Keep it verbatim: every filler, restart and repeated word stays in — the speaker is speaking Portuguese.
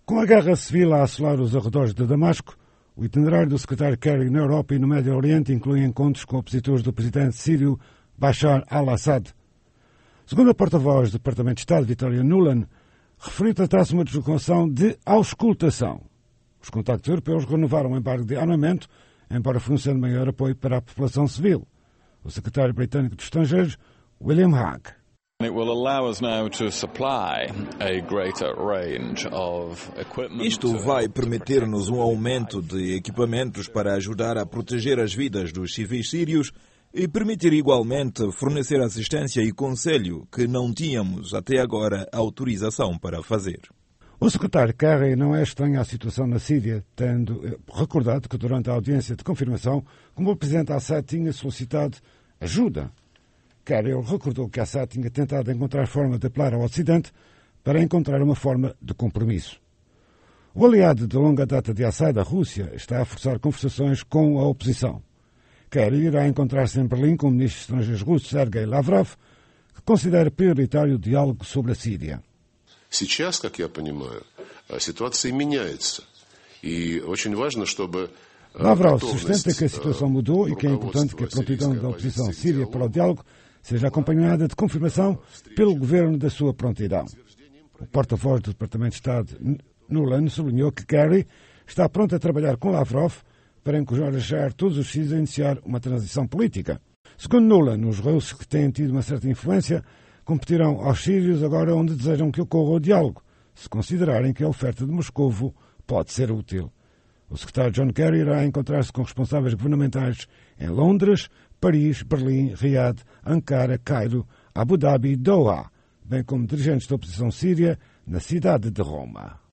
Com a guerra civil a assolar os arredores de Damasco, o itinerário do secretário Kerry na Europa e no Médio Oriente inclui encontros com opositores do presidente sírio Bashar al-Assad. Segundo a porta-voz do Departamento de Estado, Victoria Nuland, referiu tratar-se de uma deslocação de auscultação. Os contactos europeus renovaram o embargo de armamento, embora fornecendo maior apoio para a população civil. O secretário britânico dos Estrangeiros, William Hague. Isto vai permitir-nos um aumento de equipamentos para ajudar a proteger as vidas dos civis sírios e permitir igualmente fornecer assistência e conselho que não tínhamos até agora autorização para fazer. O secretário Kerry não é estranho à situação na Síria, tendo recordado que durante a audiência de confirmação, como o presidente Assad tinha solicitado ajuda. Kerry recordou que Assad tinha tentado encontrar forma de apelar ao Ocidente para encontrar uma forma de compromisso. O aliado de longa data de Assad, a Rússia, está a forçar conversações com a oposição. Kerry irá encontrar-se em Berlim com o ministro dos Estrangeiros russo Sergei Lavrov, que considera prioritário o diálogo sobre a Síria. Сейчас, как я понимаю, ситуация меняется. И очень важно, чтобы Lavrov sustenta que a situação mudou e que é importante que a prontidão da oposição síria para o diálogo seja acompanhada de confirmação pelo governo da sua prontidão. O porta-voz do Departamento de Estado, Nuland, sublinhou que Kerry está pronto a trabalhar com Lavrov para encorajar todos os sírios a iniciar uma transição política. Segundo Nuland, os russos que têm tido uma certa influência competirão aos sírios agora onde desejam que ocorra o diálogo, se considerarem que a oferta de Moscovo pode ser útil. O secretário John Kerry irá encontrar-se com responsáveis governamentais em Londres, Paris, Berlim, Riad, Ankara, Cairo, Abu Dhabi e Doha, bem como dirigentes da oposição síria na cidade de Roma.